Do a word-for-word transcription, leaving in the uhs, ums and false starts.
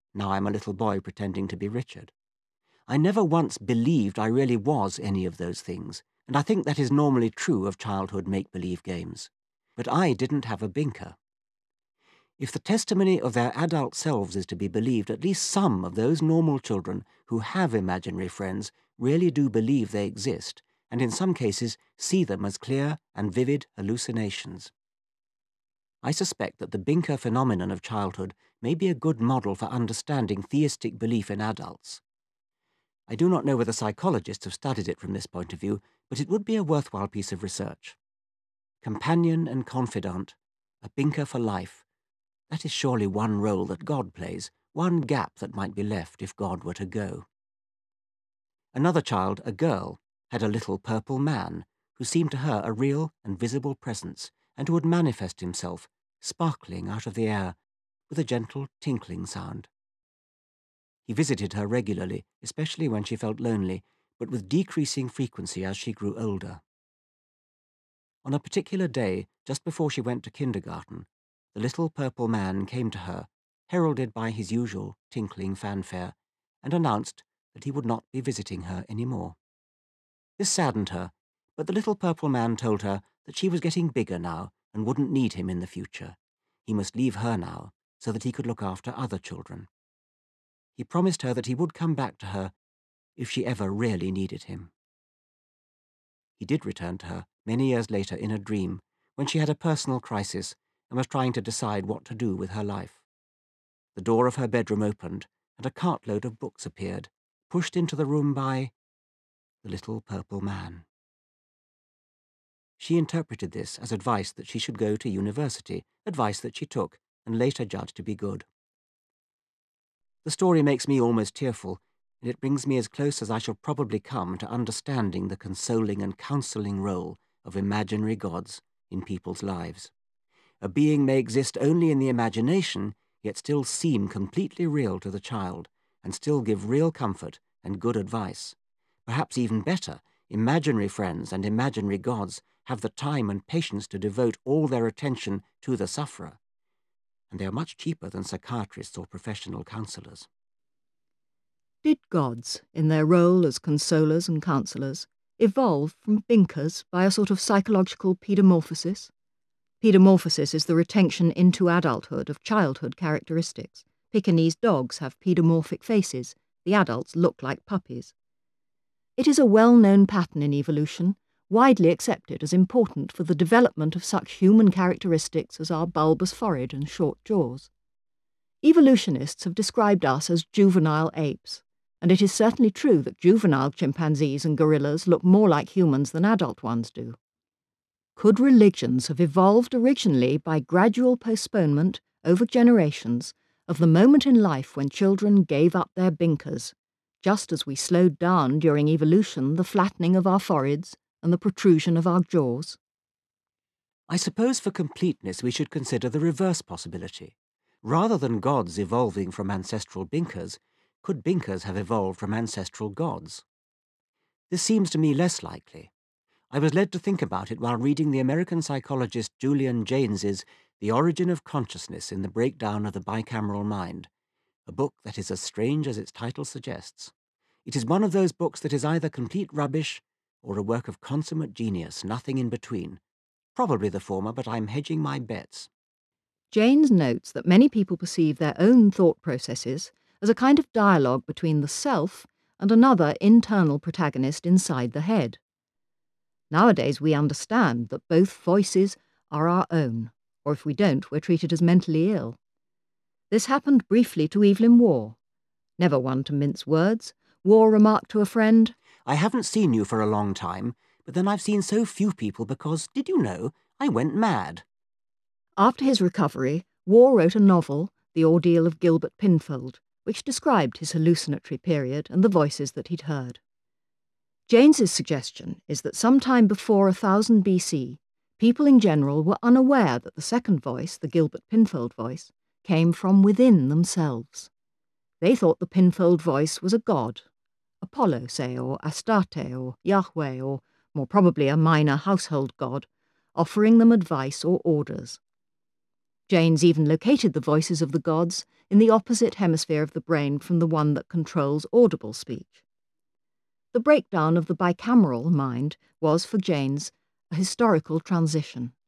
Now I'm a little boy pretending to be Richard. I never once believed I really was any of those things, and I think that is normally true of childhood make-believe games. But I didn't have a binker. If the testimony of their adult selves is to be believed, at least some of those normal children who have imaginary friends really do believe they exist, and in some cases see them as clear and vivid hallucinations. I suspect that the binker phenomenon of childhood may be a good model for understanding theistic belief in adults. I do not know whether psychologists have studied it from this point of view, but it would be a worthwhile piece of research. Companion and confidant, a binker for life. That is surely one role that God plays, one gap that might be left if God were to go. Another child, a girl, had a little purple man who seemed to her a real and visible presence, and who would manifest himself, sparkling out of the air, with a gentle tinkling sound. He visited her regularly, especially when she felt lonely, but with decreasing frequency as she grew older. On a particular day, just before she went to kindergarten, the little purple man came to her, heralded by his usual tinkling fanfare, and announced that he would not be visiting her any more. This saddened her, but the little purple man told her that she was getting bigger now and wouldn't need him in the future. He must leave her now so that he could look after other children. He promised her that he would come back to her if she ever really needed him. He did return to her many years later in a dream when she had a personal crisis and was trying to decide what to do with her life. The door of her bedroom opened and a cartload of books appeared, pushed into the room by the little purple man. She interpreted this as advice that she should go to university, advice that she took and later judged to be good. The story makes me almost tearful, and it brings me as close as I shall probably come to understanding the consoling and counselling role of imaginary gods in people's lives. A being may exist only in the imagination, yet still seem completely real to the child, and still give real comfort and good advice. Perhaps even better, imaginary friends and imaginary gods have the time and patience to devote all their attention to the sufferer, and they are much cheaper than psychiatrists or professional counsellors. Did gods, in their role as consolers and counsellors, evolve from binkers by a sort of psychological pedamorphosis? Pedamorphosis is the retention into adulthood of childhood characteristics. Pekingese dogs have pedamorphic faces. The adults look like puppies. It is a well-known pattern in evolution, widely accepted as important for the development of such human characteristics as our bulbous forehead and short jaws. Evolutionists have described us as juvenile apes, and it is certainly true that juvenile chimpanzees and gorillas look more like humans than adult ones do. Could religions have evolved originally by gradual postponement over generations of the moment in life when children gave up their binkers, just as we slowed down during evolution the flattening of our foreheads and the protrusion of our jaws? I suppose for completeness we should consider the reverse possibility. Rather than gods evolving from ancestral binkers, could binkers have evolved from ancestral gods? This seems to me less likely. I was led to think about it while reading the American psychologist Julian Jaynes's The Origin of Consciousness in the Breakdown of the Bicameral Mind, a book that is as strange as its title suggests. It is one of those books that is either complete rubbish or a work of consummate genius, nothing in between. Probably the former, but I'm hedging my bets. Jaynes notes that many people perceive their own thought processes as a kind of dialogue between the self and another internal protagonist inside the head. Nowadays we understand that both voices are our own, or if we don't, we're treated as mentally ill. This happened briefly to Evelyn Waugh. Never one to mince words, Waugh remarked to a friend, I haven't seen you for a long time, but then I've seen so few people because, did you know, I went mad. After his recovery, Waugh wrote a novel, The Ordeal of Gilbert Pinfold, which described his hallucinatory period and the voices that he'd heard. Jaynes's suggestion is that sometime before one thousand B C, people in general were unaware that the second voice, the Gilbert Pinfold voice, came from within themselves. They thought the Pinfold voice was a god, Apollo, say, or Astarte, or Yahweh, or more probably a minor household god, offering them advice or orders. Jane's even located the voices of the gods in the opposite hemisphere of the brain from the one that controls audible speech. The breakdown of the bicameral mind was, for Jane's, a historical transition.